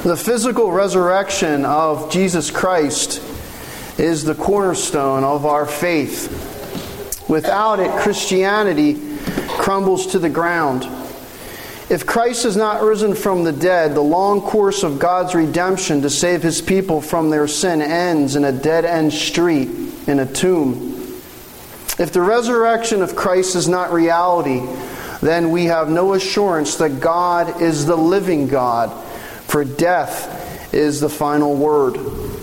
The physical resurrection of Jesus Christ is the cornerstone of our faith. Without it, Christianity crumbles to the ground. If Christ has not risen from the dead, the long course of God's redemption to save His people from their sin ends in a dead-end street, in a tomb. If the resurrection of Christ is not reality, then we have no assurance that God is the living God, for death is the final word.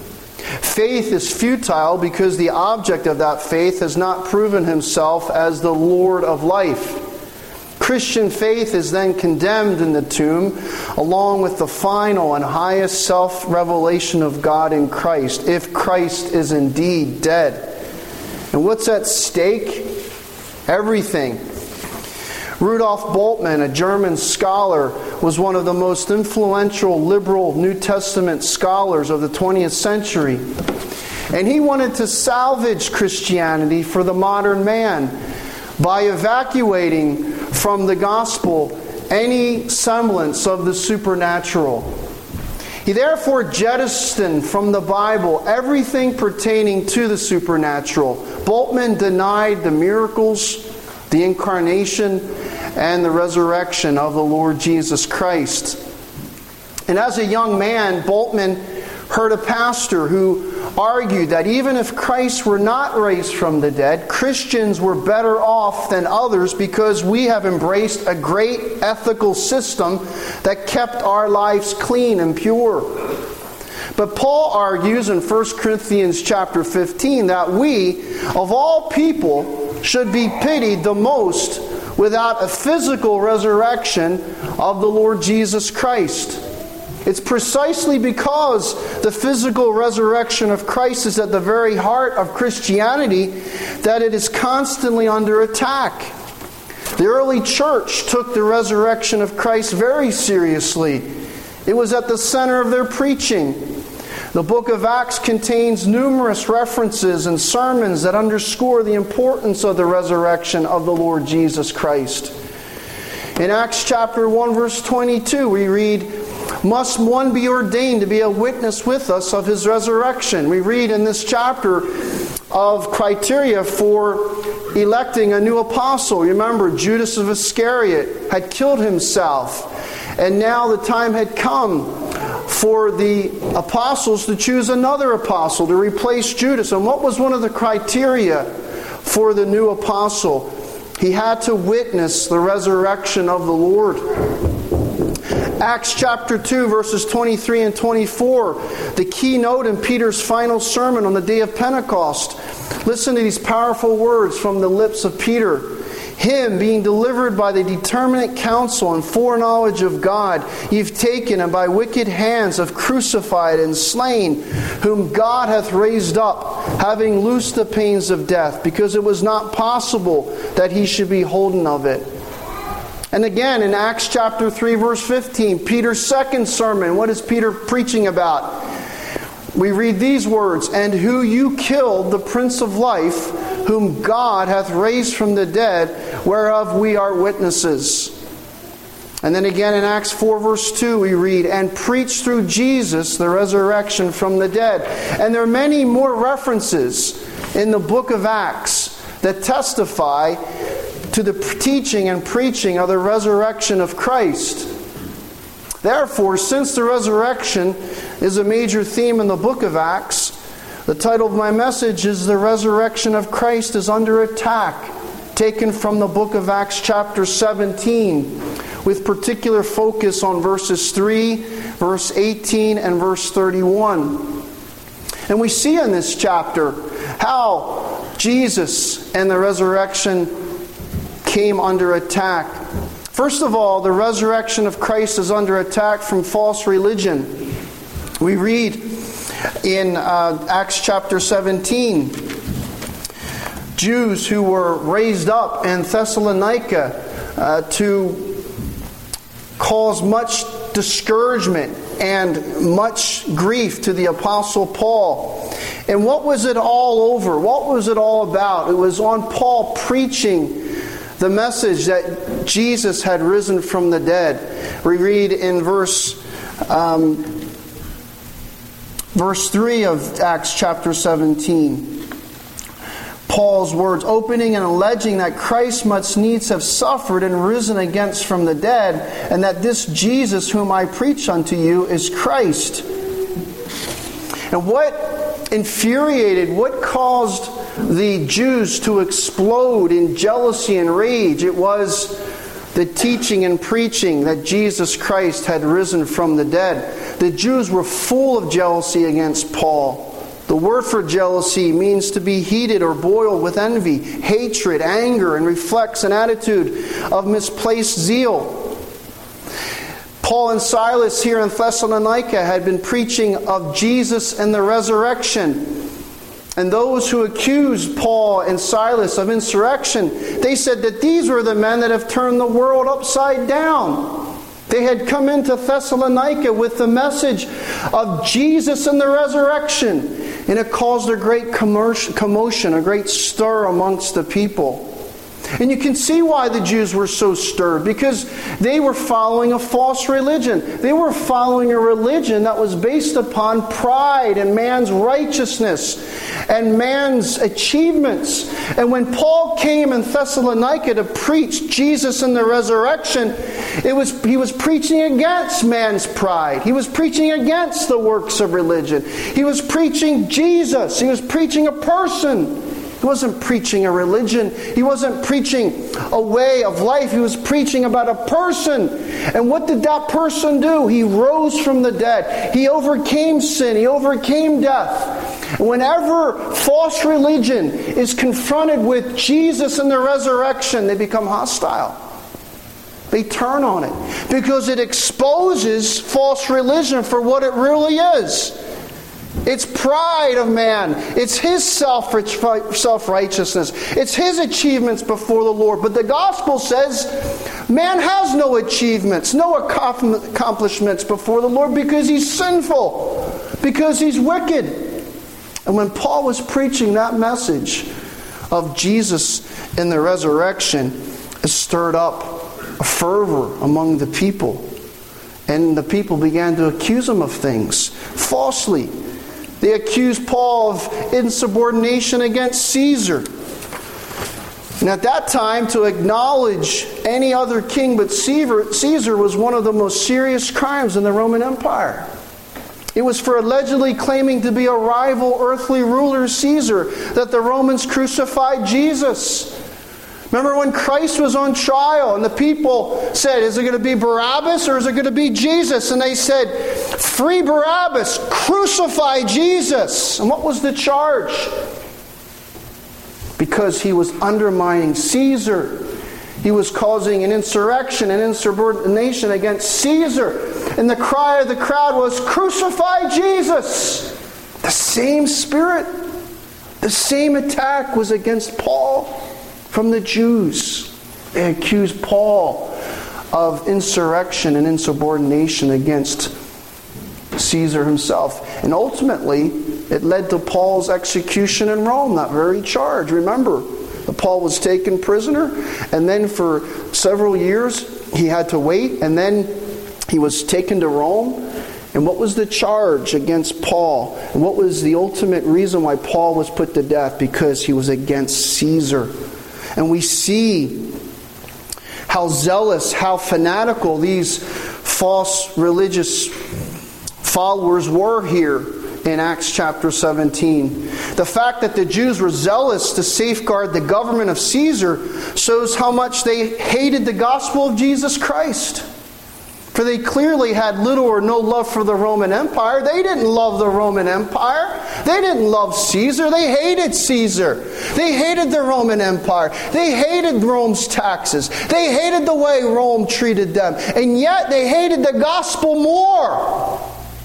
Faith is futile because the object of that faith has not proven Himself as the Lord of life. Christian faith is then condemned in the tomb, along with the final and highest self-revelation of God in Christ, if Christ is indeed dead. And what's at stake? Everything. Rudolf Bultmann, a German scholar, was one of the most influential liberal New Testament scholars of the 20th century. And he wanted to salvage Christianity for the modern man by evacuating from the gospel any semblance of the supernatural. He therefore jettisoned from the Bible everything pertaining to the supernatural. Bultmann denied the miracles, the incarnation, and the resurrection of the Lord Jesus Christ. And as a young man, Bultmann heard a pastor who argued that even if Christ were not raised from the dead, Christians were better off than others because we have embraced a great ethical system that kept our lives clean and pure. But Paul argues in 1 Corinthians chapter 15 that we, of all people, should be pitied the most without a physical resurrection of the Lord Jesus Christ. It's precisely because the physical resurrection of Christ is at the very heart of Christianity that it is constantly under attack. The early church took the resurrection of Christ very seriously. It was at the center of their preaching. The book of Acts contains numerous references and sermons that underscore the importance of the resurrection of the Lord Jesus Christ. In Acts chapter 1 verse 22 we read, "Must one be ordained to be a witness with us of His resurrection?" We read in this chapter of criteria for electing a new apostle. Remember, Judas of Iscariot had killed himself, and now the time had come for the apostles to choose another apostle to replace Judas. And what was one of the criteria for the new apostle? He had to witness the resurrection of the Lord. Acts chapter 2 verses 23 and 24, the keynote in Peter's final sermon on the day of Pentecost. Listen to these powerful words from the lips of Peter. "Him, being delivered by the determinate counsel and foreknowledge of God, you've taken and by wicked hands have crucified and slain, whom God hath raised up, having loosed the pains of death, because it was not possible that He should be holden of it." And again in Acts chapter 3 verse 15, Peter's second sermon, what is Peter preaching about? We read these words, "And who you killed, the Prince of Life, whom God hath raised from the dead, whereof we are witnesses." And then again in Acts 4 verse 2 we read, "And preach through Jesus the resurrection from the dead." And there are many more references in the book of Acts that testify to the teaching and preaching of the resurrection of Christ. Therefore, since the resurrection is a major theme in the book of Acts, the title of my message is "The Resurrection of Christ is Under Attack," taken from the book of Acts chapter 17, with particular focus on verses 3, verse 18, and verse 31. And we see in this chapter how Jesus and the resurrection came under attack. First of all, the resurrection of Christ is under attack from false religion. We read in Acts chapter 17, Jews who were raised up in Thessalonica to cause much discouragement and much grief to the Apostle Paul. And what was it all over? What was it all about? It was on Paul preaching the message that Jesus had risen from the dead. We read in verse Verse 3 of Acts chapter 17. Paul's words, opening and alleging that Christ must needs have suffered and risen against from the dead, and that this Jesus whom I preach unto you is Christ. And what infuriated, what caused the Jews to explode in jealousy and rage? It was the teaching and preaching that Jesus Christ had risen from the dead. The Jews were full of jealousy against Paul. The word for jealousy means to be heated or boiled with envy, hatred, anger, and reflects an attitude of misplaced zeal. Paul and Silas here in Thessalonica had been preaching of Jesus and the resurrection. And those who accused Paul and Silas of insurrection, they said that these were the men that have turned the world upside down. They had come into Thessalonica with the message of Jesus and the resurrection. And it caused a great commotion, a great stir amongst the people. And you can see why the Jews were so stirred, because they were following a false religion. They were following a religion that was based upon pride and man's righteousness and man's achievements. And when Paul came in Thessalonica to preach Jesus and the resurrection, he was preaching against man's pride. He was preaching against the works of religion. He was preaching Jesus. He was preaching a person. He wasn't preaching a religion. He wasn't preaching a way of life. He was preaching about a person. And what did that person do? He rose from the dead. He overcame sin. He overcame death. And whenever false religion is confronted with Jesus and the resurrection, they become hostile. They turn on it because it exposes false religion for what it really is. It's pride of man. It's his self-righteousness. It's his achievements before the Lord. But the gospel says man has no achievements, no accomplishments before the Lord because he's sinful, because he's wicked. And when Paul was preaching that message of Jesus and the resurrection, it stirred up a fervor among the people. And the people began to accuse him of things falsely. They accused Paul of insubordination against Caesar. And at that time, to acknowledge any other king but Caesar was one of the most serious crimes in the Roman Empire. It was for allegedly claiming to be a rival earthly ruler, Caesar, that the Romans crucified Jesus. Remember when Christ was on trial and the people said, is it going to be Barabbas or is it going to be Jesus? And they said, free Barabbas, crucify Jesus. And what was the charge? Because he was undermining Caesar. He was causing an insurrection, an insubordination against Caesar. And the cry of the crowd was, crucify Jesus. The same spirit, the same attack was against Paul. From the Jews, they accused Paul of insurrection and insubordination against Caesar himself. And ultimately, it led to Paul's execution in Rome, that very charge. Remember, Paul was taken prisoner, and then for several years he had to wait, and then he was taken to Rome. And what was the charge against Paul? And what was the ultimate reason why Paul was put to death? Because he was against Caesar. And we see how zealous, how fanatical these false religious followers were here in Acts chapter 17. The fact that the Jews were zealous to safeguard the government of Caesar shows how much they hated the gospel of Jesus Christ. For they clearly had little or no love for the Roman Empire. They didn't love the Roman Empire. They didn't love Caesar. They hated Caesar. They hated the Roman Empire. They hated Rome's taxes. They hated the way Rome treated them. And yet they hated the gospel more.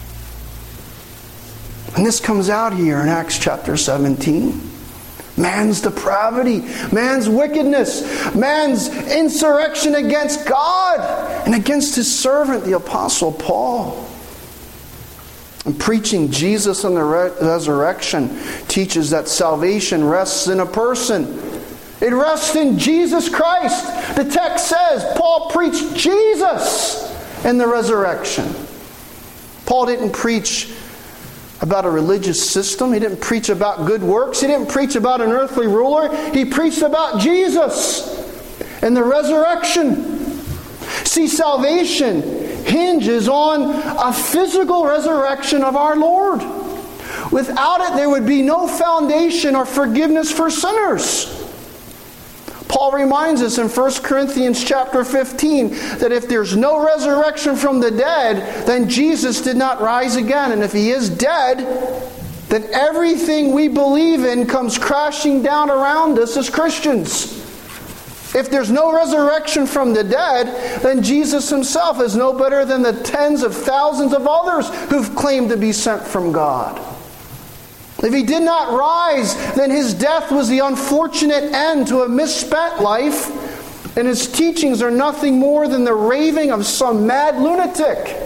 And this comes out here in Acts chapter 17. Man's depravity, man's wickedness, man's insurrection against God and against his servant, the Apostle Paul. And preaching Jesus and the resurrection teaches that salvation rests in a person. It rests in Jesus Christ. The text says Paul preached Jesus and the resurrection. Paul didn't preach about a religious system. He didn't preach about good works. He didn't preach about an earthly ruler. He preached about Jesus and the resurrection. See, salvation hinges on a physical resurrection of our Lord. Without it, there would be no foundation or forgiveness for sinners. Paul reminds us in 1 Corinthians chapter 15 that if there's no resurrection from the dead, then Jesus did not rise again. And if He is dead, then everything we believe in comes crashing down around us as Christians. If there's no resurrection from the dead, then Jesus Himself is no better than the tens of thousands of others who've claimed to be sent from God. If He did not rise, then His death was the unfortunate end to a misspent life, and His teachings are nothing more than the raving of some mad lunatic.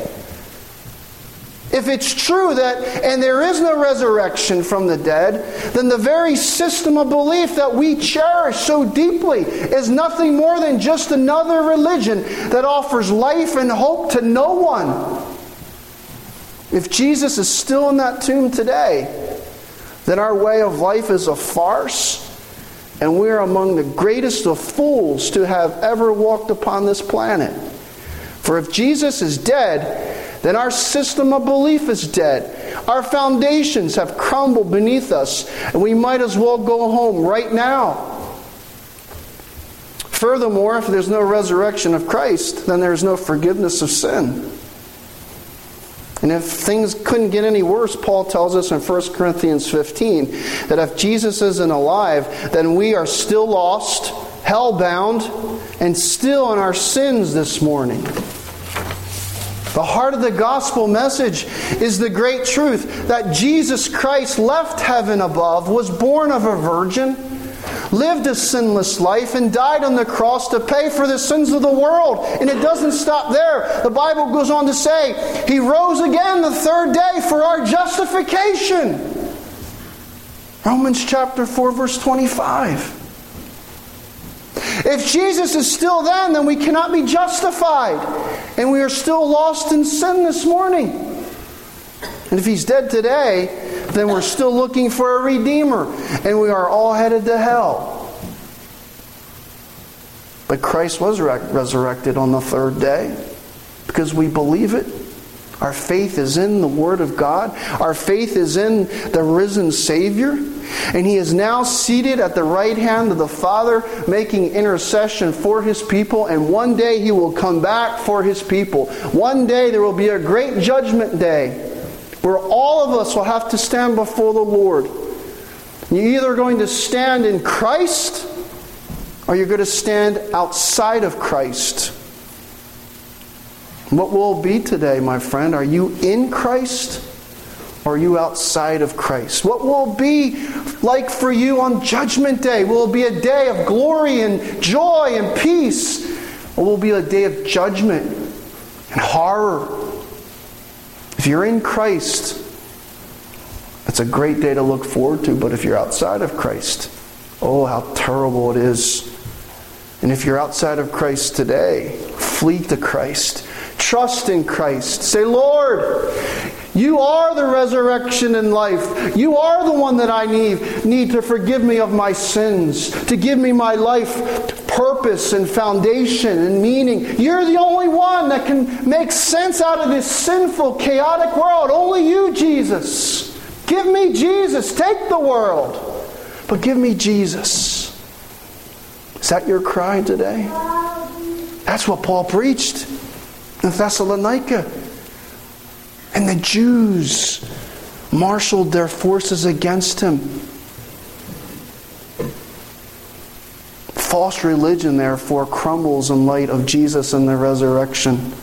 If it's true that, and there is no resurrection from the dead, then the very system of belief that we cherish so deeply is nothing more than just another religion that offers life and hope to no one. If Jesus is still in that tomb today, then our way of life is a farce, and we are among the greatest of fools to have ever walked upon this planet. For if Jesus is dead, then our system of belief is dead. Our foundations have crumbled beneath us, and we might as well go home right now. Furthermore, if there's no resurrection of Christ, then there's no forgiveness of sin. And if things couldn't get any worse, Paul tells us in 1 Corinthians 15 that if Jesus isn't alive, then we are still lost, hell-bound, and still in our sins this morning. The heart of the gospel message is the great truth that Jesus Christ left heaven above, was born of a virgin, lived a sinless life, and died on the cross to pay for the sins of the world. And it doesn't stop there. The Bible goes on to say, He rose again the third day for our justification. Romans chapter 4, verse 25. If Jesus is still then we cannot be justified. And we are still lost in sin this morning. And if He's dead today, then we're still looking for a Redeemer. And we are all headed to hell. But Christ was resurrected on the third day. Because we believe it. Our faith is in the Word of God. Our faith is in the risen Savior. And He is now seated at the right hand of the Father, making intercession for His people. And one day He will come back for His people. One day there will be a great judgment day, where all of us will have to stand before the Lord. You're either going to stand in Christ, or you're going to stand outside of Christ. What will it be today, my friend? Are you in Christ? Or are you outside of Christ? What will it be like for you on Judgment Day? Will it be a day of glory and joy and peace? Or will it be a day of judgment and horror? If you're in Christ, it's a great day to look forward to. But if you're outside of Christ, oh, how terrible it is. And if you're outside of Christ today, flee to Christ. Trust in Christ. Say, Lord, You are the resurrection and life. You are the one that I need to forgive me of my sins, to give me my life purpose and foundation and meaning. You're the only one that can make sense out of this sinful, chaotic world. Only You, Jesus. Give me Jesus. Take the world, but give me Jesus. Is that your cry today? That's what Paul preached in Thessalonica. And the Jews marshaled their forces against him. False religion, therefore, crumbles in light of Jesus and the resurrection.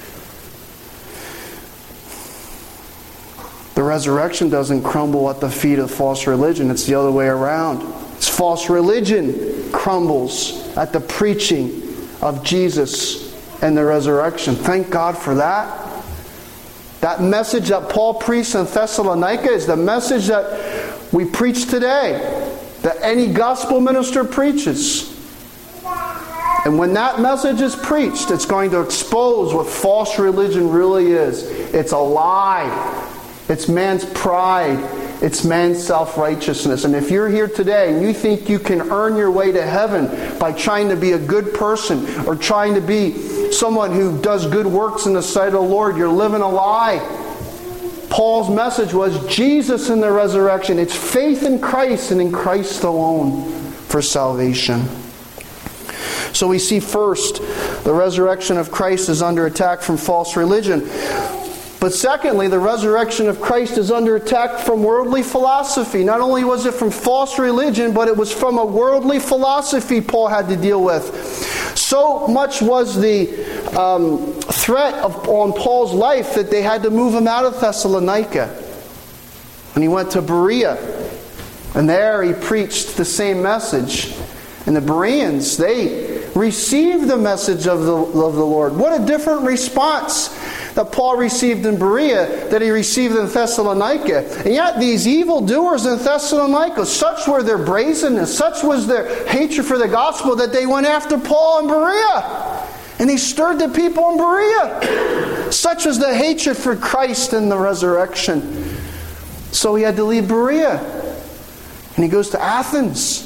The resurrection doesn't crumble at the feet of false religion. It's the other way around. It's false religion crumbles at the preaching of Jesus and the resurrection. Thank God for that. That message that Paul preached in Thessalonica is the message that we preach today, that any gospel minister preaches. And when that message is preached, it's going to expose what false religion really is. It's a lie. It's man's pride. It's man's self-righteousness. And if you're here today and you think you can earn your way to heaven by trying to be a good person or trying to be someone who does good works in the sight of the Lord, you're living a lie. Paul's message was Jesus in the resurrection. It's faith in Christ and in Christ alone for salvation. So we see first, the resurrection of Christ is under attack from false religion. But secondly, the resurrection of Christ is under attack from worldly philosophy. Not only was it from false religion, but it was from a worldly philosophy Paul had to deal with. So much was the threat on Paul's life that they had to move him out of Thessalonica. And he went to Berea. And there he preached the same message. And the Bereans, they received the message of the Lord. What a different response that Paul received in Berea that he received in Thessalonica. And yet these evildoers in Thessalonica, such were their brazenness, such was their hatred for the gospel that they went after Paul in Berea. And he stirred the people in Berea. Such was the hatred for Christ and the resurrection. So he had to leave Berea. And he goes to Athens.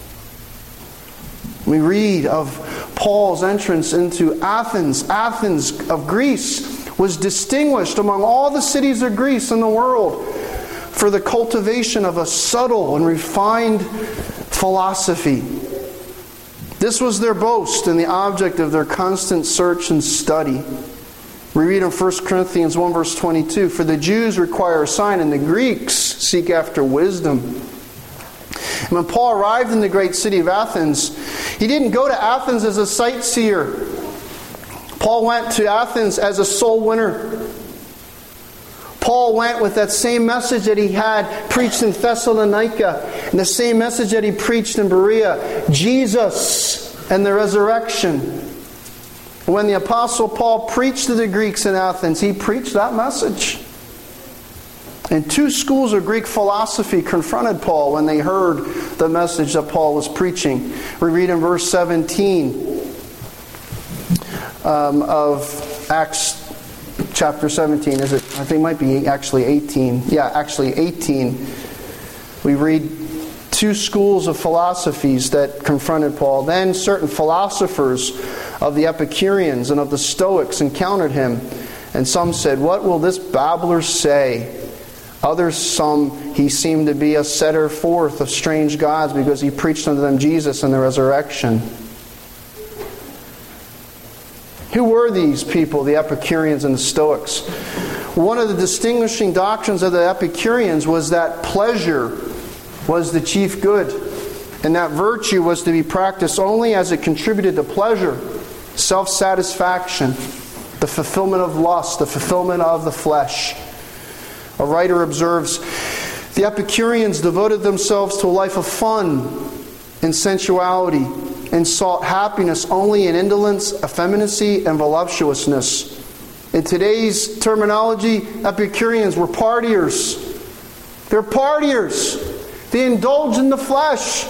We read of Paul's entrance into Athens. Athens of Greece was distinguished among all the cities of Greece in the world for the cultivation of a subtle and refined philosophy. This was their boast and the object of their constant search and study. We read in 1 Corinthians 1 verse 22, "For the Jews require a sign and the Greeks seek after wisdom." And when Paul arrived in the great city of Athens, he didn't go to Athens as a sightseer. Paul went to Athens as a soul winner. Paul went with that same message that he had preached in Thessalonica and the same message that he preached in Berea, Jesus and the resurrection. When the Apostle Paul preached to the Greeks in Athens, he preached that message. And two schools of Greek philosophy confronted Paul when they heard the message that Paul was preaching. We read in verse 17 of Acts chapter 17. Is it? I think it might be actually 18. Yeah, actually 18. We read two schools of philosophies that confronted Paul. Then certain philosophers of the Epicureans and of the Stoics encountered him. And some said, "What will this babbler say?" Others, some, he seemed to be a setter forth of strange gods because he preached unto them Jesus and the resurrection. Who were these people, the Epicureans and the Stoics? One of the distinguishing doctrines of the Epicureans was that pleasure was the chief good, and that virtue was to be practiced only as it contributed to pleasure, self-satisfaction, the fulfillment of lust, the fulfillment of the flesh. A writer observes, the Epicureans devoted themselves to a life of fun and sensuality and sought happiness only in indolence, effeminacy, and voluptuousness. In today's terminology, Epicureans were partiers. They're partiers. They indulged in the flesh.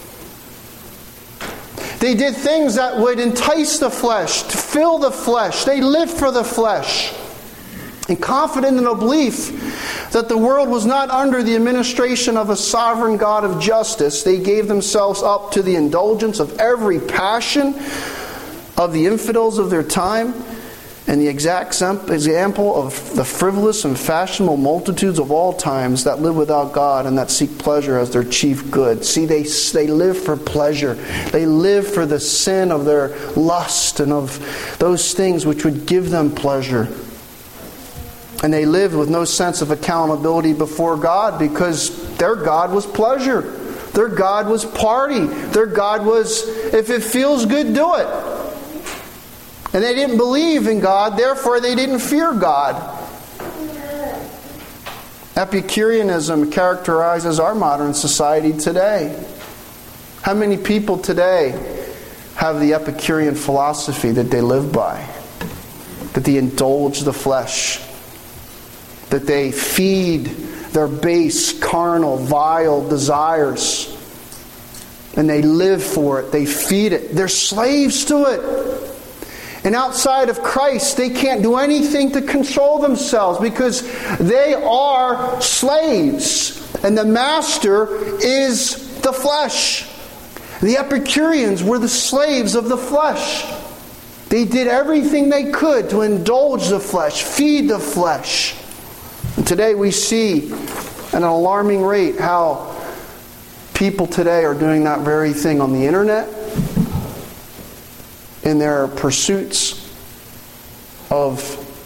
They did things that would entice the flesh, to fill the flesh. They lived for the flesh. And confident in a belief that the world was not under the administration of a sovereign God of justice, they gave themselves up to the indulgence of every passion of the infidels of their time and the exact example of the frivolous and fashionable multitudes of all times that live without God and that seek pleasure as their chief good. See, they live for pleasure. They live for the sin of their lust and of those things which would give them pleasure. And they lived with no sense of accountability before God because their God was pleasure. Their God was party. Their God was, if it feels good, do it. And they didn't believe in God, therefore they didn't fear God. Epicureanism characterizes our modern society today. How many people today have the Epicurean philosophy that they live by? That they indulge the flesh. That they feed their base, carnal, vile desires. And they live for it. They feed it. They're slaves to it. And outside of Christ, they can't do anything to console themselves because they are slaves. And the master is the flesh. The Epicureans were the slaves of the flesh. They did everything they could to indulge the flesh, feed the flesh. And today we see at an alarming rate how people today are doing that very thing on the internet, in their pursuits of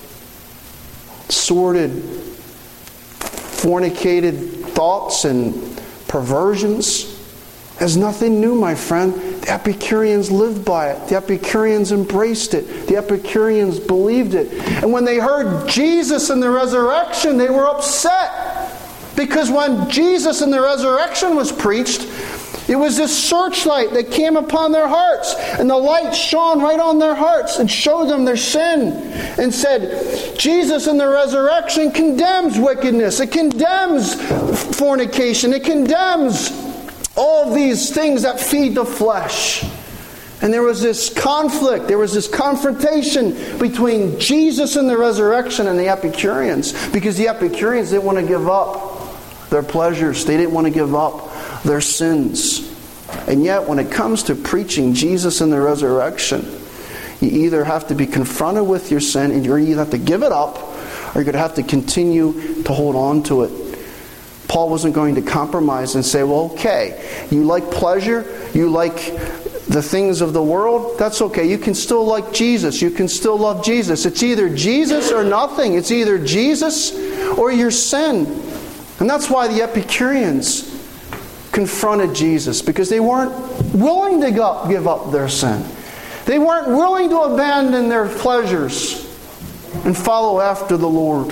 sordid, fornicated thoughts and perversions. There's nothing new, my friend. The Epicureans lived by it. The Epicureans embraced it. The Epicureans believed it. And when they heard Jesus and the resurrection, they were upset. Because when Jesus and the resurrection was preached, it was this searchlight that came upon their hearts. And the light shone right on their hearts and showed them their sin. And said, Jesus in the resurrection condemns wickedness. It condemns fornication. It condemns all of these things that feed the flesh. And there was this conflict. There was this confrontation between Jesus and the resurrection and the Epicureans. Because the Epicureans didn't want to give up their pleasures. They didn't want to give up their sins. And yet, when it comes to preaching Jesus and the resurrection, you either have to be confronted with your sin and you either have to give it up, or you're going to have to continue to hold on to it. Paul wasn't going to compromise and say, well, okay, you like pleasure, you like the things of the world, that's okay. You can still like Jesus. You can still love Jesus. It's either Jesus or nothing. It's either Jesus or your sin. And that's why the Epicureans confronted Jesus, because they weren't willing to give up their sin. They weren't willing to abandon their pleasures and follow after the Lord.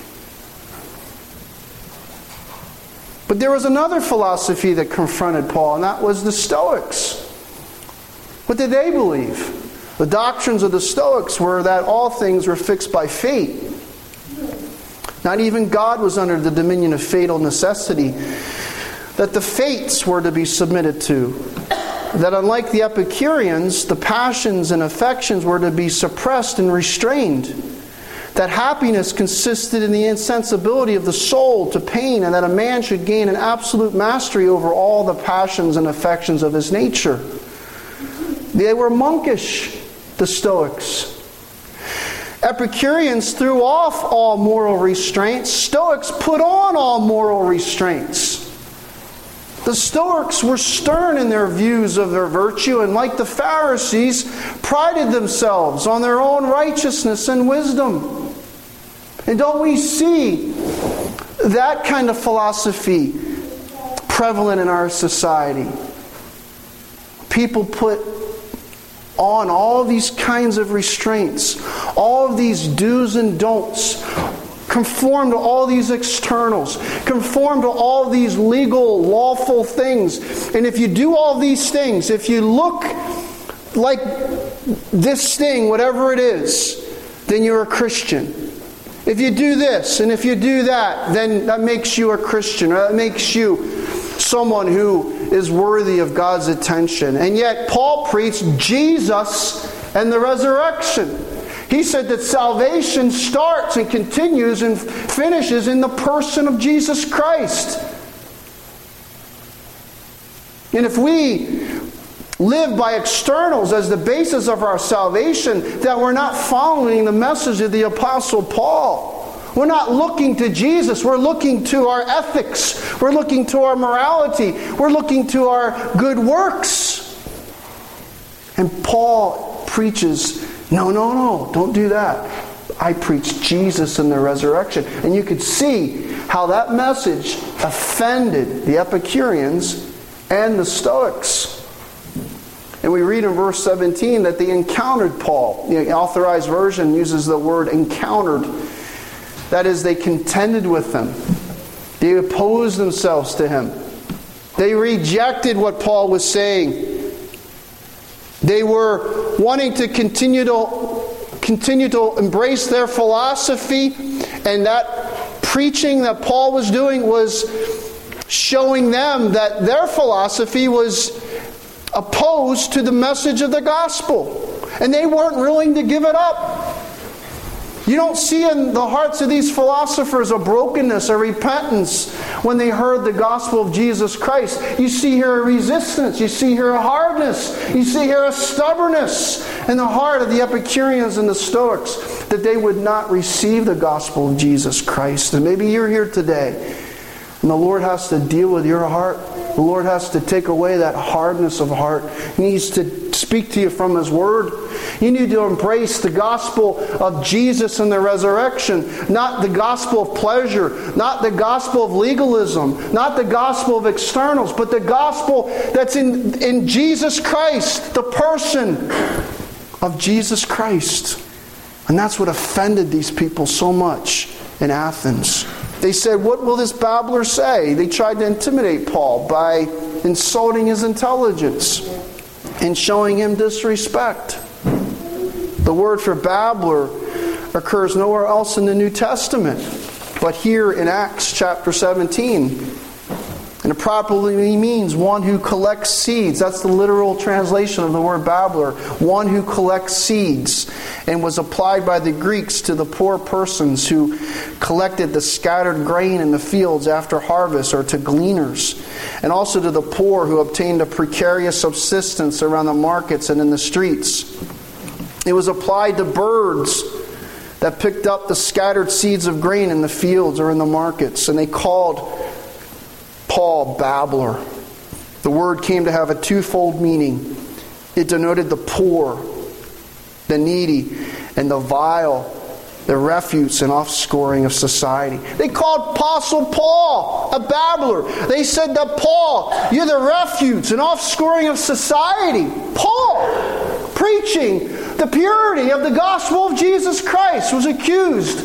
But there was another philosophy that confronted Paul, and that was the Stoics. What did they believe? The doctrines of the Stoics were that all things were fixed by fate. Not even God was under the dominion of fatal necessity. That the fates were to be submitted to. That unlike the Epicureans, the passions and affections were to be suppressed and restrained. That happiness consisted in the insensibility of the soul to pain, and that a man should gain an absolute mastery over all the passions and affections of his nature. They were monkish, the Stoics. Epicureans threw off all moral restraints. Stoics put on all moral restraints. The Stoics were stern in their views of their virtue, and like the Pharisees, prided themselves on their own righteousness and wisdom. And don't we see that kind of philosophy prevalent in our society? People put on all these kinds of restraints, all of these do's and don'ts, conform to all these externals, conform to all these legal, lawful things. And if you do all these things, if you look like this thing, whatever it is, then you're a Christian. If you do this and if you do that, then that makes you a Christian, or that makes you someone who is worthy of God's attention. And yet Paul preached Jesus and the resurrection. He said that salvation starts and continues and finishes in the person of Jesus Christ. And if we live by externals as the basis of our salvation, that we're not following the message of the Apostle Paul. We're not looking to Jesus. We're looking to our ethics. We're looking to our morality. We're looking to our good works. And Paul preaches, no, don't do that. I preach Jesus and the resurrection. And you could see how that message offended the Epicureans and the Stoics. And we read in verse 17 that they encountered Paul. The Authorized Version uses the word encountered. That is, they contended with him. They opposed themselves to him. They rejected what Paul was saying. They were wanting to continue to embrace their philosophy, and that preaching that Paul was doing was showing them that their philosophy was opposed to the message of the gospel. And they weren't willing to give it up. You don't see in the hearts of these philosophers a brokenness, a repentance when they heard the gospel of Jesus Christ. You see here a resistance. You see here a hardness. You see here a stubbornness in the heart of the Epicureans and the Stoics, that they would not receive the gospel of Jesus Christ. And maybe you're here today, and the Lord has to deal with your heart. The Lord has to take away that hardness of heart. He needs to speak to you from His Word. You need to embrace the gospel of Jesus and the resurrection, not the gospel of pleasure, not the gospel of legalism, not the gospel of externals, but the gospel that's in Jesus Christ, the person of Jesus Christ. And that's what offended these people so much in Athens. They said, "What will this babbler say?" They tried to intimidate Paul by insulting his intelligence and showing him disrespect. The word for babbler occurs nowhere else in the New Testament, but here in Acts chapter 17. And it properly means one who collects seeds. That's the literal translation of the word babbler. One who collects seeds. And was applied by the Greeks to the poor persons who collected the scattered grain in the fields after harvest, or to gleaners. And also to the poor who obtained a precarious subsistence around the markets and in the streets. It was applied to birds that picked up the scattered seeds of grain in the fields or in the markets. And they called Paul babbler. The word came to have a twofold meaning. It denoted the poor, the needy, and the vile, the refuse and offscouring of society. They called Apostle Paul a babbler. They said that Paul, you're the refuse and offscouring of society. Paul, preaching the purity of the gospel of Jesus Christ, was accused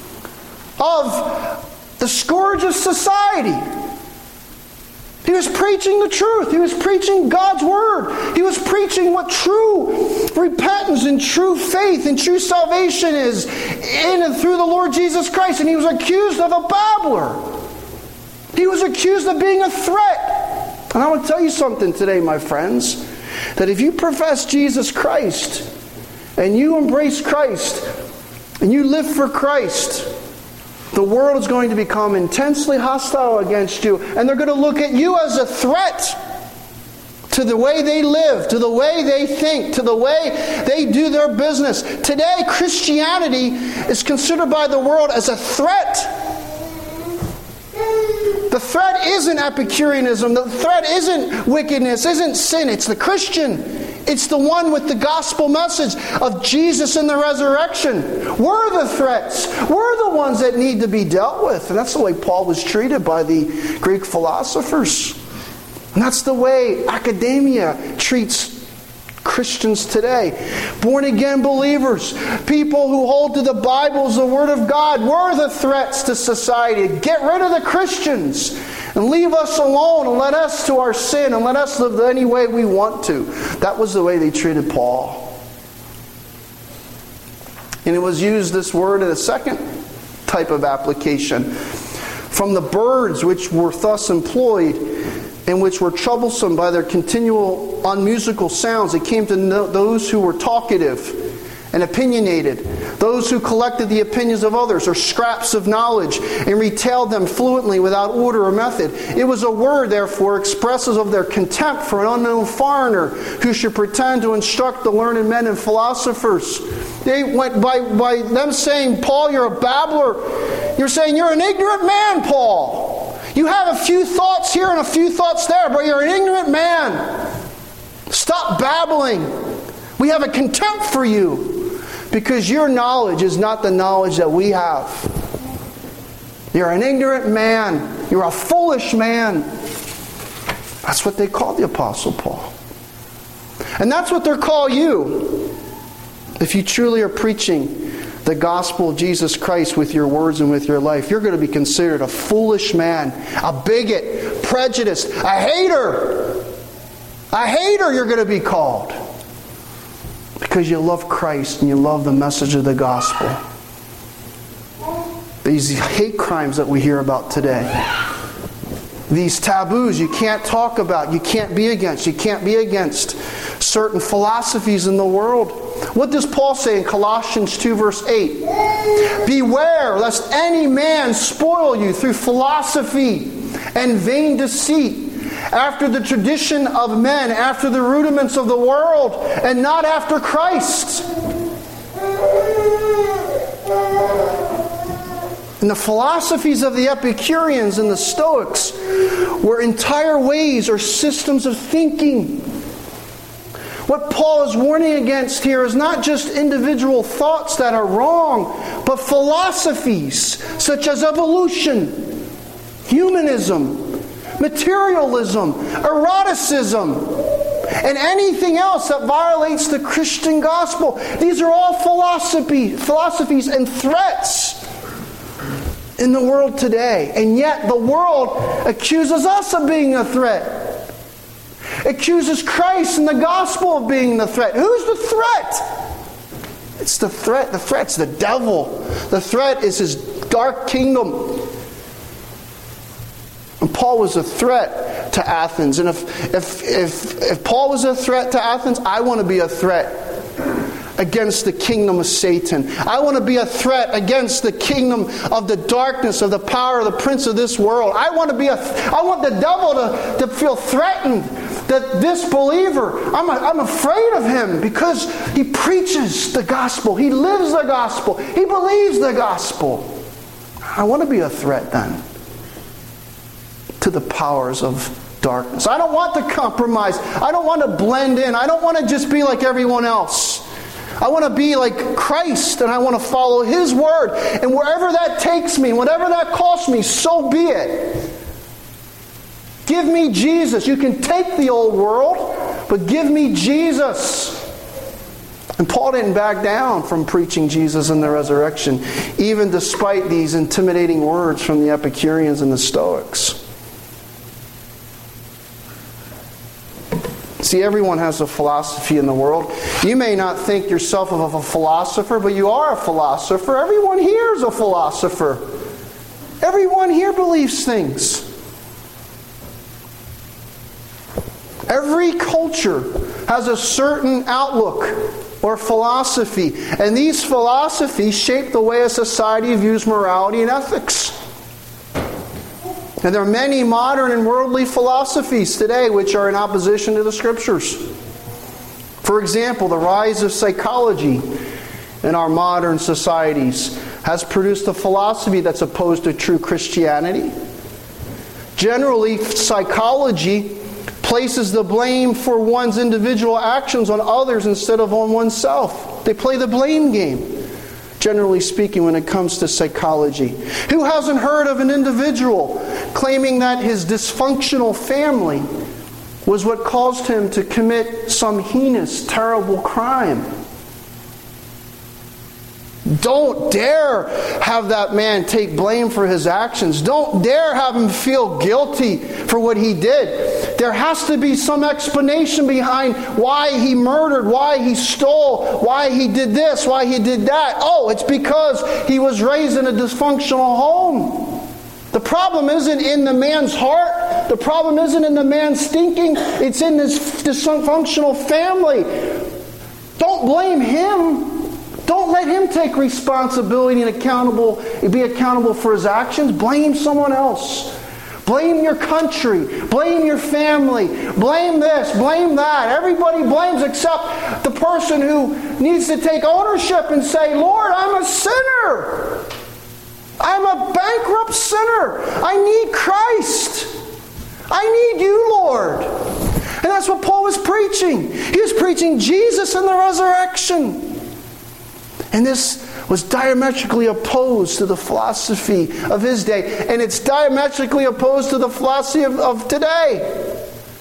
of the scourge of society. He was preaching the truth. He was preaching God's Word. He was preaching what true repentance and true faith and true salvation is in and through the Lord Jesus Christ. And he was accused of a babbler. He was accused of being a threat. And I want to tell you something today, my friends, that if you profess Jesus Christ and you embrace Christ and you live for Christ, the world is going to become intensely hostile against you, and they're going to look at you as a threat to the way they live, to the way they think, to the way they do their business. Today, Christianity is considered by the world as a threat. The threat isn't Epicureanism. The threat isn't wickedness, isn't sin. It's the Christian. It's the one with the gospel message of Jesus and the resurrection. We're the threats. We're the ones that need to be dealt with. And that's the way Paul was treated by the Greek philosophers. And that's the way academia treats Christians today. Born-again believers, people who hold to the Bible as the Word of God, we're the threats to society. Get rid of the Christians and leave us alone and let us to our sin and let us live any way we want to. That was the way they treated Paul. And it was used, this word, in a second type of application. From the birds which were thus employed and which were troublesome by their continual unmusical sounds, it came to those who were talkative and opinionated, those who collected the opinions of others or scraps of knowledge and retailed them fluently without order or method. It was a word, therefore, expressive of their contempt for an unknown foreigner who should pretend to instruct the learned men and philosophers. They went by them saying, Paul, you're a babbler. You're saying you're an ignorant man, Paul. You have a few thoughts here and a few thoughts there, but you're an ignorant man. Stop babbling. We have a contempt for you. Because your knowledge is not the knowledge that we have. You're an ignorant man. You're a foolish man. That's what they called the Apostle Paul. And that's what they'll call you. If you truly are preaching the gospel of Jesus Christ with your words and with your life, you're going to be considered a foolish man, a bigot, prejudiced, a hater. A hater you're going to be called. Because you love Christ and you love the message of the gospel. These hate crimes that we hear about today. these taboos you can't talk about, you can't be against. You can't be against certain philosophies in the world. What does Paul say in Colossians 2 verse 8? Beware lest any man spoil you through philosophy and vain deceit, after the tradition of men, after the rudiments of the world, and not after Christ. And the philosophies of the Epicureans and the Stoics were entire ways or systems of thinking. What Paul is warning against here is not just individual thoughts that are wrong, but philosophies such as evolution, humanism, materialism, eroticism, and anything else that violates the Christian gospel. These are all philosophies and threats in the world today. And yet the world accuses us of being a threat. Accuses Christ and the gospel of being the threat. Who's the threat? It's the threat. The threat's the devil. The threat is his dark kingdom. And Paul was a threat to Athens. And if Paul was a threat to Athens, I want to be a threat against the kingdom of Satan. I want to be a threat against the kingdom of the darkness, of the power of the prince of this world. I want the devil to feel threatened that this believer, I'm afraid of him because he preaches the gospel. He lives the gospel. He believes the gospel. I want to be a threat then to the powers of darkness. I don't want to compromise. I don't want to blend in. I don't want to just be like everyone else. I want to be like Christ, and I want to follow His word. And wherever that takes me, whatever that costs me, so be it. Give me Jesus. You can take the old world, but give me Jesus. And Paul didn't back down from preaching Jesus and the resurrection, even despite these intimidating words from the Epicureans and the Stoics. See, everyone has a philosophy in the world. You may not think yourself of a philosopher, but you are a philosopher. Everyone here is a philosopher. Everyone here believes things. Every culture has a certain outlook or philosophy, and these philosophies shape the way a society views morality and ethics. And there are many modern and worldly philosophies today which are in opposition to the Scriptures. For example, the rise of psychology in our modern societies has produced a philosophy that's opposed to true Christianity. Generally, psychology places the blame for one's individual actions on others instead of on oneself. They play the blame game, generally speaking, when it comes to psychology. Who hasn't heard of an individual claiming that his dysfunctional family was what caused him to commit some heinous, terrible crime? Don't dare have that man take blame for his actions. Don't dare have him feel guilty for what he did. There has to be some explanation behind why he murdered, why he stole, why he did this, why he did that. Oh, it's because he was raised in a dysfunctional home. The problem isn't in the man's heart. The problem isn't in the man's thinking. It's in this dysfunctional family. Don't blame him. Don't let him take responsibility and be accountable for his actions. Blame someone else. Blame your country. Blame your family. Blame this. Blame that. Everybody blames except the person who needs to take ownership and say, Lord, I'm a sinner. I'm a bankrupt sinner. I need Christ. I need you, Lord. And that's what Paul was preaching. He was preaching Jesus and the resurrection. And this was diametrically opposed to the philosophy of his day. And it's diametrically opposed to the philosophy of today.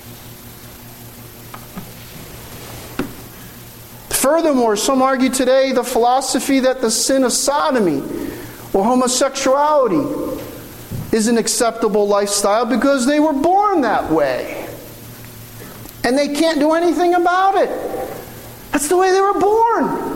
Furthermore, some argue today the philosophy that the sin of sodomy or homosexuality is an acceptable lifestyle because they were born that way. And they can't do anything about it. That's the way they were born.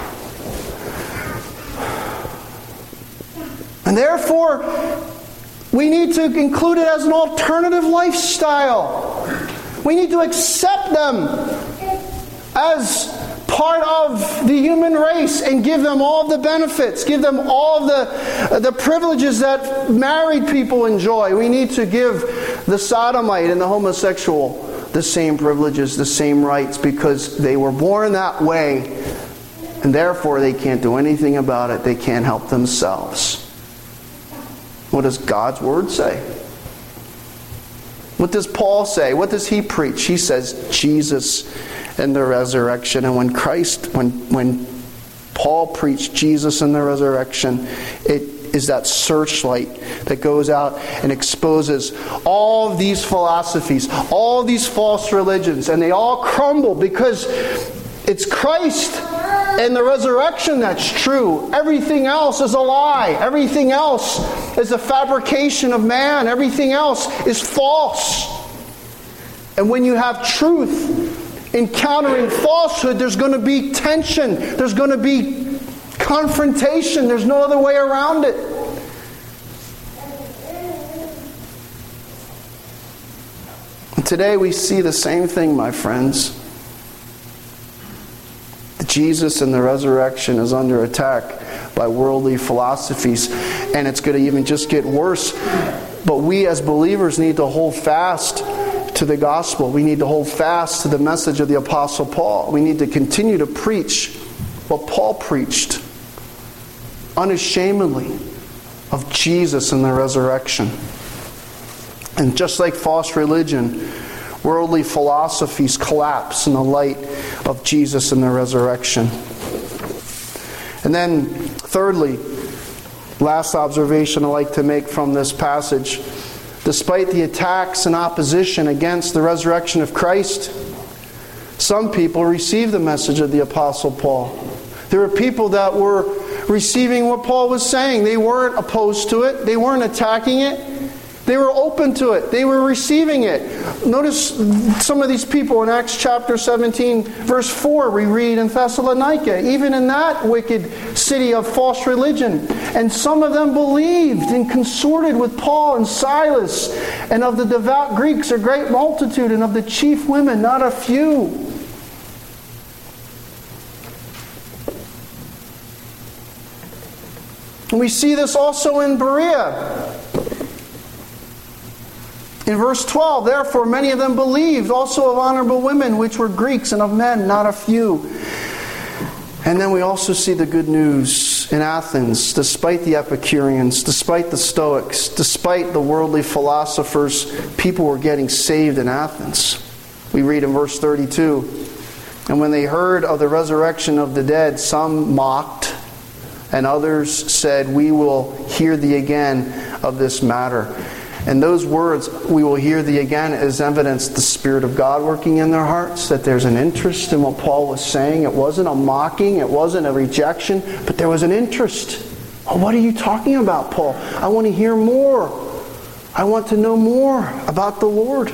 And therefore, We need to include it as an alternative lifestyle. We need to accept them as part of the human race and give them all the benefits, give them all the privileges that married people enjoy. We need to give the sodomite and the homosexual the same privileges, the same rights, because they were born that way, and therefore they can't do anything about it. They can't help themselves. What does God's Word say? What does Paul say? What does he preach? He says Jesus and the resurrection. And when Paul preached Jesus and the resurrection, it is that searchlight that goes out and exposes all of these philosophies, all these false religions, and they all crumble because it's Christ and the resurrection that's true. Everything else is a lie. Everything else is a fabrication of man. Everything else is false. And when you have truth encountering falsehood, there's going to be tension. There's going to be confrontation. There's no other way around it. And today we see the same thing, my friends. Jesus and the resurrection is under attack by worldly philosophies, and it's going to even just get worse. But we as believers need to hold fast to the gospel. We need to hold fast to the message of the Apostle Paul. We need to continue to preach what Paul preached unashamedly of Jesus and the resurrection. And just like false religion, worldly philosophies collapse in the light of Jesus and the resurrection. And then, thirdly, last observation I'd like to make from this passage. Despite the attacks and opposition against the resurrection of Christ, some people received the message of the Apostle Paul. There were people that were receiving what Paul was saying. They weren't opposed to it. They weren't attacking it. They were open to it. They were receiving it. Notice some of these people in Acts chapter 17, verse 4, we read in Thessalonica, even in that wicked city of false religion. And some of them believed and consorted with Paul and Silas, and of the devout Greeks a great multitude, and of the chief women not a few. And we see this also in Berea. In verse 12, therefore many of them believed, also of honorable women, which were Greeks, and of men not a few. And then we also see the good news in Athens, despite the Epicureans, despite the Stoics, despite the worldly philosophers, people were getting saved in Athens. We read in verse 32, and when they heard of the resurrection of the dead, some mocked, and others said, we will hear thee again of this matter. And those words, we will hear thee again, is evidence the Spirit of God working in their hearts, that there's an interest in what Paul was saying. It wasn't a mocking, it wasn't a rejection, but there was an interest. Oh, what are you talking about, Paul? I want to hear more. I want to know more about the Lord.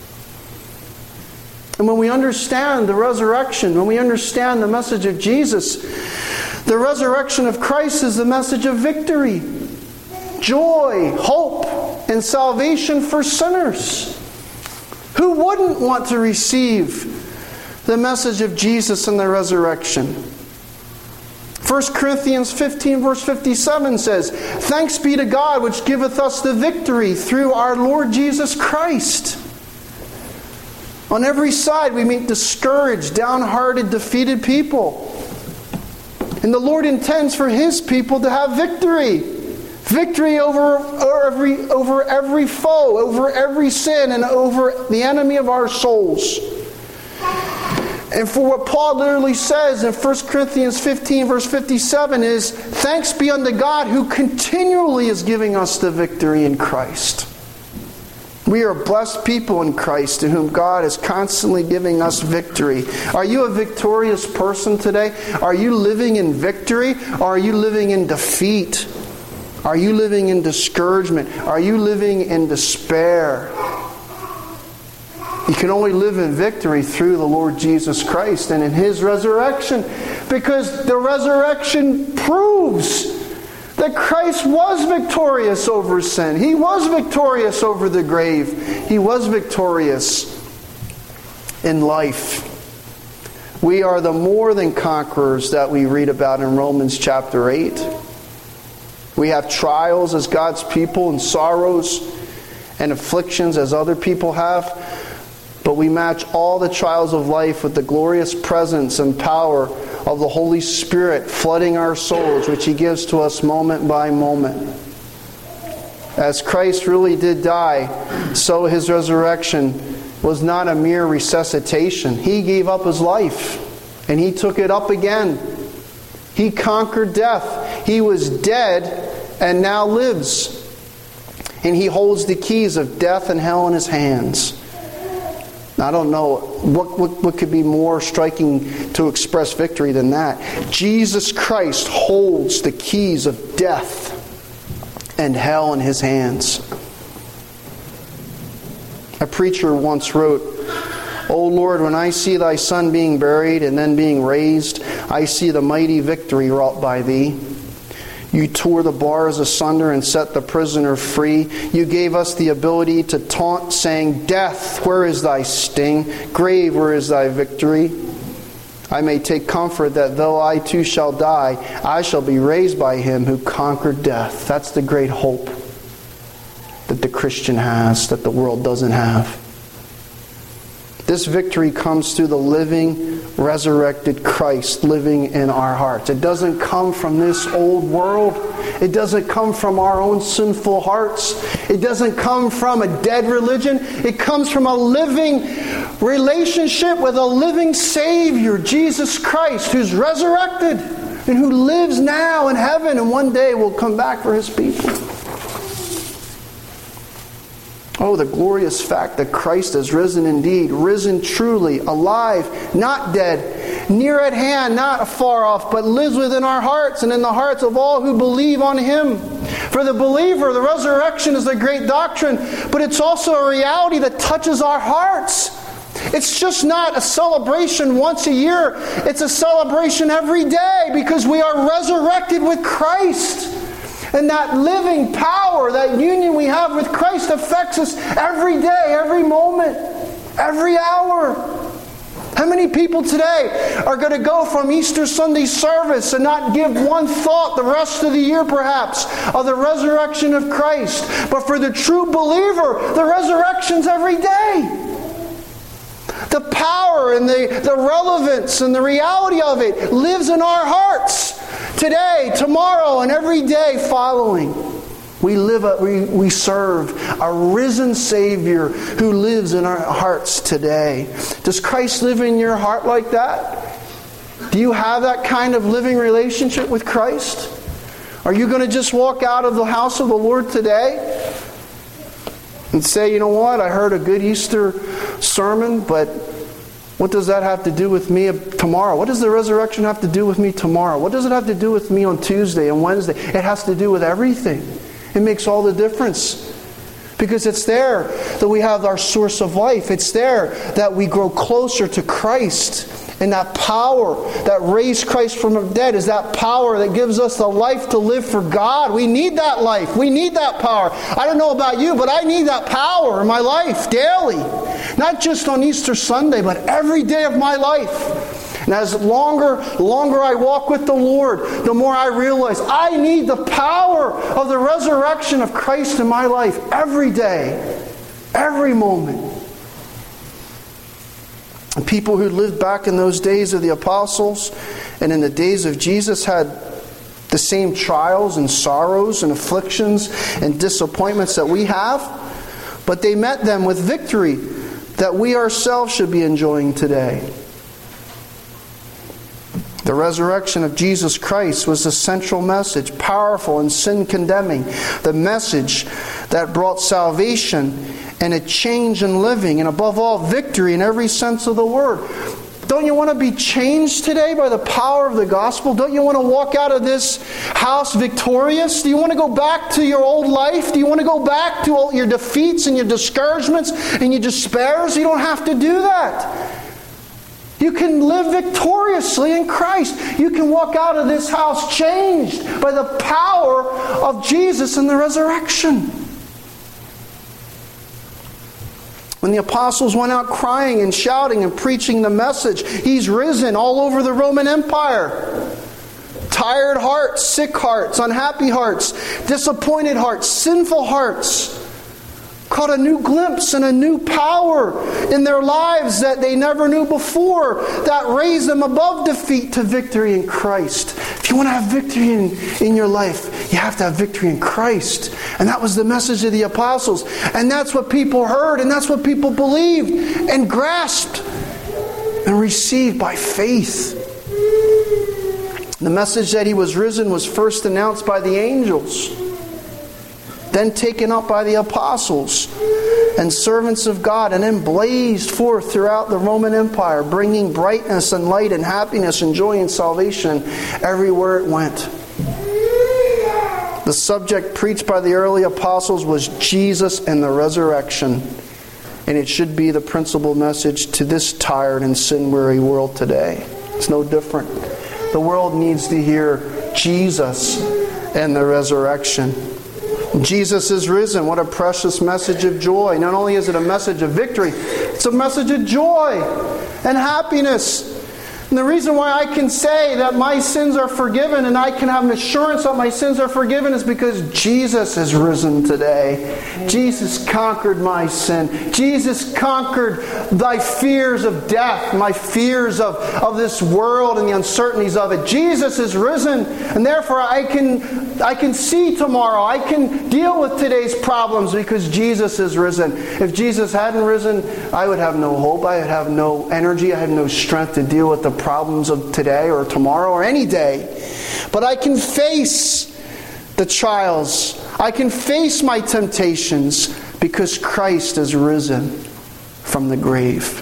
And when we understand the resurrection, when we understand the message of Jesus, the resurrection of Christ is the message of victory, joy, hope, and salvation for sinners. Who wouldn't want to receive the message of Jesus and the resurrection? 1 Corinthians 15 verse 57 says, thanks be to God which giveth us the victory through our Lord Jesus Christ. On every side we meet discouraged, downhearted, defeated people. And the Lord intends for His people to have victory. Victory over every foe, over every sin, and over the enemy of our souls. And for what Paul literally says in 1 Corinthians 15 verse 57 is, thanks be unto God who continually is giving us the victory in Christ. We are blessed people in Christ to whom God is constantly giving us victory. Are you a victorious person today? Are you living in victory? Or are you living in defeat? Are you living in discouragement? Are you living in despair? You can only live in victory through the Lord Jesus Christ and in His resurrection. Because the resurrection proves That Christ was victorious over sin. He was victorious over the grave. He was victorious in life. We are the more than conquerors that we read about in Romans chapter 8. We have trials as God's people and sorrows and afflictions as other people have. But we match all the trials of life with the glorious presence and power of the Holy Spirit flooding our souls, which He gives to us moment by moment. As Christ really did die, so His resurrection was not a mere resuscitation. He gave up His life, and He took it up again. He conquered death. He was dead and now lives. And He holds the keys of death and hell in His hands. I don't know what could be more striking to express victory than that. Jesus Christ holds the keys of death and hell in His hands. A preacher once wrote, "O Lord, when I see Thy Son being buried and then being raised, I see the mighty victory wrought by Thee. You tore the bars asunder and set the prisoner free. You gave us the ability to taunt, saying, 'Death, where is thy sting? Grave, where is thy victory?' I may take comfort that though I too shall die, I shall be raised by Him who conquered death." That's the great hope that the Christian has, that the world doesn't have. This victory comes through the living, resurrected Christ living in our hearts. It doesn't come from this old world. It doesn't come from our own sinful hearts. It doesn't come from a dead religion. It comes from a living relationship with a living Savior, Jesus Christ, who's resurrected and who lives now in heaven and one day will come back for His people. Oh, the glorious fact that Christ has risen indeed, risen truly, alive, not dead, near at hand, not afar off, but lives within our hearts and in the hearts of all who believe on Him. For the believer, the resurrection is a great doctrine, but it's also a reality that touches our hearts. It's just not a celebration once a year. It's a celebration every day because we are resurrected with Christ. And that living power, that union we have with Christ affects us every day, every moment, every hour. How many people today are going to go from Easter Sunday service and not give one thought the rest of the year perhaps of the resurrection of Christ? But for the true believer, the resurrection's every day. The power and the relevance and the reality of it lives in our hearts. Today, tomorrow, and every day following. We serve a risen Savior who lives in our hearts today. Does Christ live in your heart like that? Do you have that kind of living relationship with Christ? Are you going to just walk out of the house of the Lord today and say, you know what, I heard a good Easter sermon, but what does that have to do with me tomorrow? What does the resurrection have to do with me tomorrow? What does it have to do with me on Tuesday and Wednesday? It has to do with everything. It makes all the difference. Because it's there that we have our source of life. It's there that we grow closer to Christ. And that power that raised Christ from the dead is that power that gives us the life to live for God. We need that life. We need that power. I don't know about you, but I need that power in my life daily. Not just on Easter Sunday, but every day of my life. And as longer I walk with the Lord, the more I realize I need the power of the resurrection of Christ in my life every day, every moment. And people who lived back in those days of the apostles and in the days of Jesus had the same trials and sorrows and afflictions and disappointments that we have, but they met them with victory that we ourselves should be enjoying today. The resurrection of Jesus Christ was the central message, powerful and sin-condemning. The message that brought salvation and a change in living, and above all, victory in every sense of the word. Don't you want to be changed today by the power of the gospel? Don't you want to walk out of this house victorious? Do you want to go back to your old life? Do you want to go back to all your defeats and your discouragements and your despairs? You don't have to do that. You can live victoriously in Christ. You can walk out of this house changed by the power of Jesus and the resurrection. When the apostles went out crying and shouting and preaching the message, He's risen all over the Roman Empire. Tired hearts, sick hearts, unhappy hearts, disappointed hearts, sinful hearts caught a new glimpse and a new power in their lives that they never knew before, that raised them above defeat to victory in Christ. If you want to have victory in your life, you have to have victory in Christ. And that was the message of the apostles. And that's what people heard, and that's what people believed and grasped and received by faith. The message that He was risen was first announced by the angels, then taken up by the apostles and servants of God, and then blazed forth throughout the Roman Empire, bringing brightness and light and happiness and joy and salvation everywhere it went. The subject preached by the early apostles was Jesus and the resurrection, and it should be the principal message to this tired and sin-weary world today. It's no different. The world needs to hear Jesus and the resurrection. Jesus is risen. What a precious message of joy. Not only is it a message of victory, it's a message of joy and happiness. And the reason why I can say that my sins are forgiven and I can have an assurance that my sins are forgiven is because Jesus is risen today. Jesus conquered my sin. Jesus conquered thy fears of death, my fears of this world and the uncertainties of it. Jesus is risen, and therefore I can see tomorrow. I can deal with today's problems because Jesus is risen. If Jesus hadn't risen, I would have no hope. I would have no energy. I have no strength to deal with the problems of today or tomorrow or any day. But I can face the trials. I can face my temptations because Christ is risen from the grave.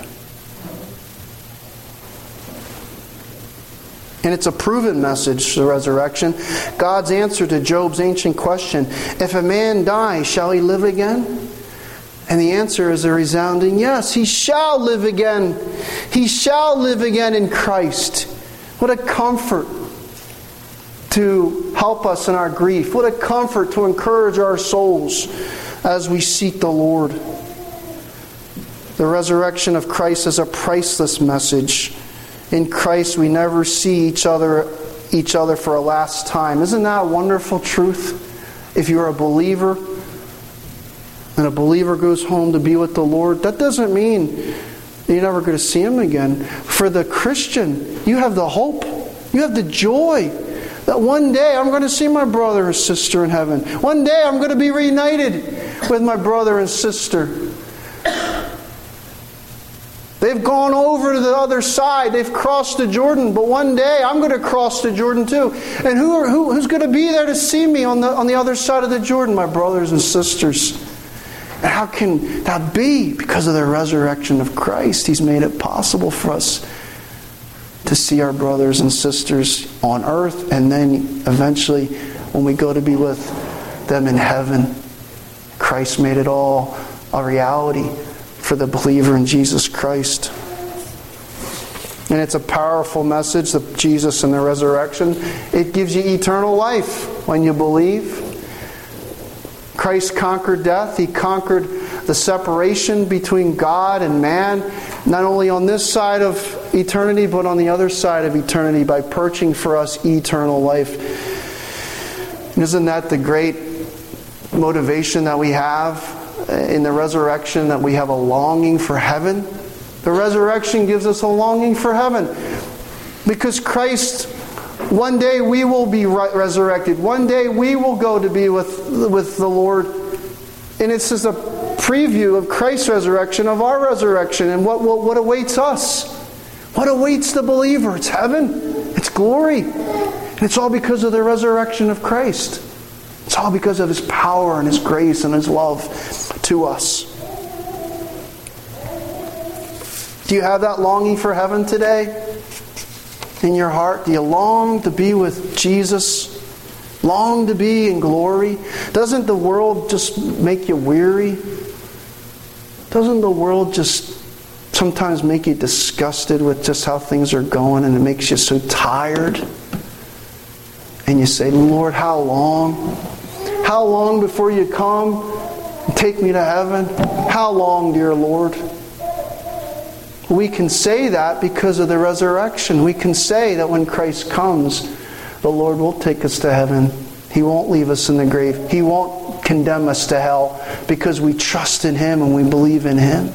And it's a proven message, the resurrection. God's answer to Job's ancient question, if a man die, shall he live again? And the answer is a resounding yes. He shall live again. He shall live again in Christ. What a comfort to help us in our grief. What a comfort to encourage our souls as we seek the Lord. The resurrection of Christ is a priceless message. In Christ we never see each other for a last time. Isn't that a wonderful truth? If you're a believer, and a believer goes home to be with the Lord, that doesn't mean you're never going to see Him again. For the Christian, you have the hope, you have the joy that one day I'm going to see my brother or sister in heaven. One day I'm going to be reunited with my brother and sister. They've gone over to the other side. They've crossed the Jordan. But one day I'm going to cross the Jordan too. And who's going to be there to see me on the other side of the Jordan? My brothers and sisters. And how can that be? Because of the resurrection of Christ. He's made it possible for us to see our brothers and sisters on earth, and then eventually when we go to be with them in heaven. Christ made it all a reality for the believer in Jesus Christ. And it's a powerful message, of Jesus and the resurrection. It gives you eternal life when you believe. Christ conquered death. He conquered the separation between God and man, not only on this side of eternity, but on the other side of eternity by purchasing for us eternal life. And isn't that the great motivation that we have in the resurrection, that we have a longing for heaven? The resurrection gives us a longing for heaven because Christ, one day we will be resurrected. One day we will go to be with the Lord. And it's just a preview of Christ's resurrection, of our resurrection, and what awaits us. What awaits the believer? It's heaven. It's glory. And it's all because of the resurrection of Christ. It's all because of His power and His grace and His love to us. Do you have that longing for heaven today? In your heart? Do you long to be with Jesus? Long to be in glory? Doesn't the world just make you weary? Doesn't the world just sometimes make you disgusted with just how things are going, and it makes you so tired? And you say, Lord, how long? How long before you come and take me to heaven? How long, dear Lord? We can say that because of the resurrection. We can say that when Christ comes, the Lord will take us to heaven. He won't leave us in the grave. He won't condemn us to hell because we trust in Him and we believe in Him.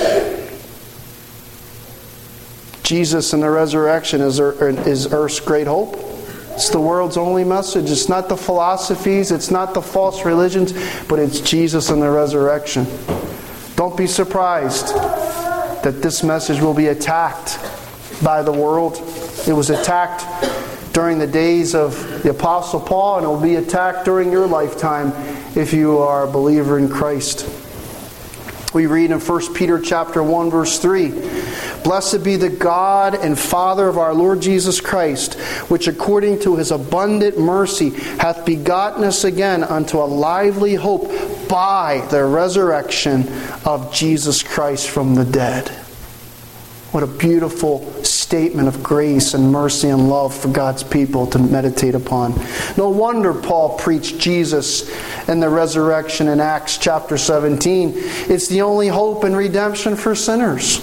Jesus and the resurrection is earth's great hope. It's the world's only message. It's not the philosophies. It's not the false religions. But it's Jesus and the resurrection. Don't be surprised that this message will be attacked by the world. It was attacked during the days of the Apostle Paul, and it will be attacked during your lifetime if you are a believer in Christ. We read in 1 Peter chapter 1, verse 3, Blessed be the God and Father of our Lord Jesus Christ, which according to His abundant mercy hath begotten us again unto a lively hope by the resurrection of Jesus Christ from the dead. What a beautiful statement of grace and mercy and love for God's people to meditate upon. No wonder Paul preached Jesus and the resurrection in Acts chapter 17. It's the only hope and redemption for sinners.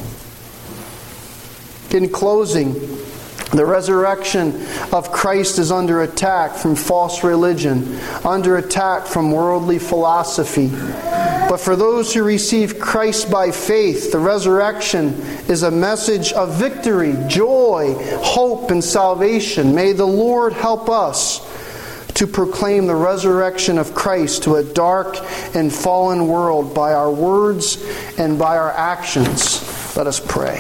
In closing, the resurrection of Christ is under attack from false religion, under attack from worldly philosophy. But for those who receive Christ by faith, the resurrection is a message of victory, joy, hope, and salvation. May the Lord help us to proclaim the resurrection of Christ to a dark and fallen world by our words and by our actions. Let us pray.